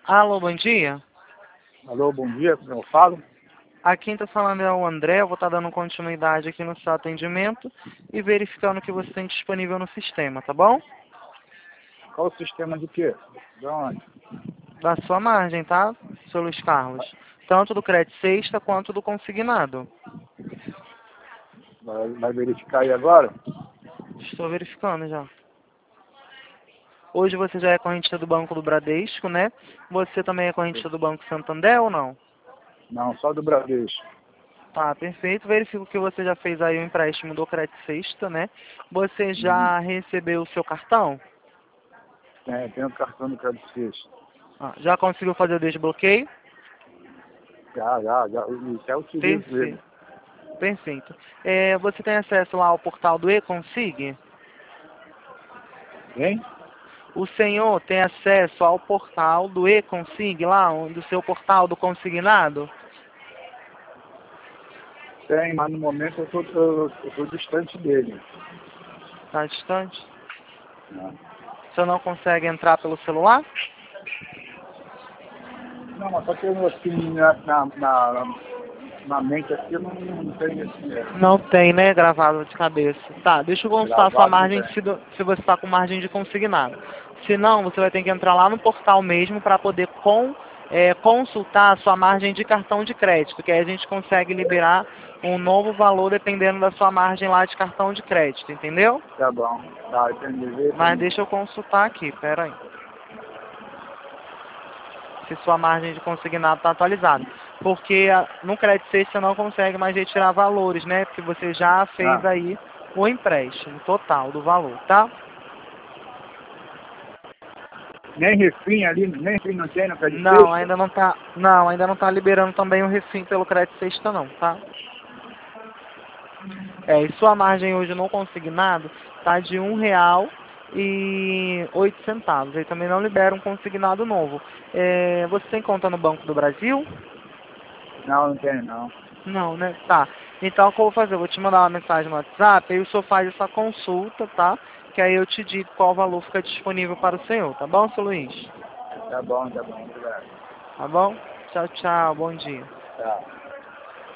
Alô, bom dia. Alô, bom dia, como eu falo? Aqui quem está falando é o André. Eu vou estar dando continuidade aqui no seu atendimento e verificando o que você tem disponível no sistema, tá bom? Qual o sistema de quê? De onde? Da sua margem, tá, seu Luiz Carlos? Tanto do crédito sexta quanto do consignado. Vai verificar aí agora? Estou verificando já. Hoje você já é correntista do Banco do Bradesco, né? Você também é correntista do Banco Santander ou não? Não, só do Bradesco. Tá, perfeito. Verifico que você já fez aí o empréstimo do crédito sexta, né? Você Uhum. já recebeu o seu cartão? Tem o cartão do crédito fixo. Já conseguiu fazer o desbloqueio? Já. E até utilizo ele. Perfeito. Perfeito. Você tem acesso lá ao portal do eConsig? Hein? O senhor tem acesso ao portal do eConsig, lá, do seu portal do consignado? Tem, mas no momento eu tô distante dele. Está distante? Né? O senhor não consegue entrar pelo celular? Não, mas só que eu assim, na mente aqui eu não tenho esse Não tem, né? Gravado de cabeça. Tá, deixa eu consultar a sua gravado, não margem tem. se você está com margem de consignado. Se não, você vai ter que entrar lá no portal mesmo para poder consultar a sua margem de cartão de crédito, que aí a gente consegue liberar um novo valor dependendo da sua margem lá de cartão de crédito, entendeu? Tá bom. Tá, entendi. Mas deixa eu consultar aqui, pera aí. Se sua margem de consignado está atualizada. Porque no crédito safe você não consegue mais retirar valores, né? Porque você já fez Ah, aí o empréstimo total do valor, tá? nem refim ali, nem refim não tem no crédito Não, fixo? ainda não tá liberando também o refim pelo crédito sexta não, tá? E sua margem hoje no consignado tá de R$1,08. Aí também não libera um consignado novo. Você tem conta no Banco do Brasil? Não, não tem não. Não, né? Tá. Então, o que eu vou fazer? Eu vou te mandar uma mensagem no WhatsApp, aí o senhor faz essa consulta, tá? Que aí eu te digo qual valor fica disponível para o senhor, tá bom, seu Luiz? Tá bom, obrigado. Tá bom? Tchau, tchau, bom dia. Tá.